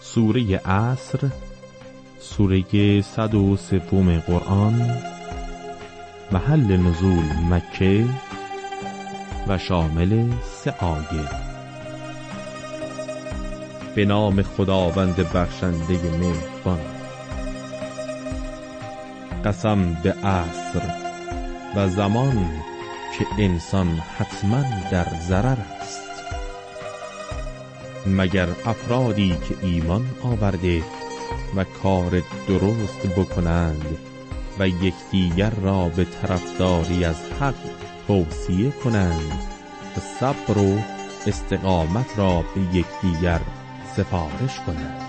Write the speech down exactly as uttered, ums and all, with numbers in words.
سوره عصر، سوره صد و سوم قرآن، محل نزول مکه و شامل سه آیه. به نام خداوند بخشنده مهربان. قسم به عصر و زمان که انسان حتما در ضرر است، مگر افرادی که ایمان آورده و کار درست بکنند و یکدیگر را به طرفداری از حق توصیه کنند و صبر و استقامت را به یکدیگر سفارش کنند.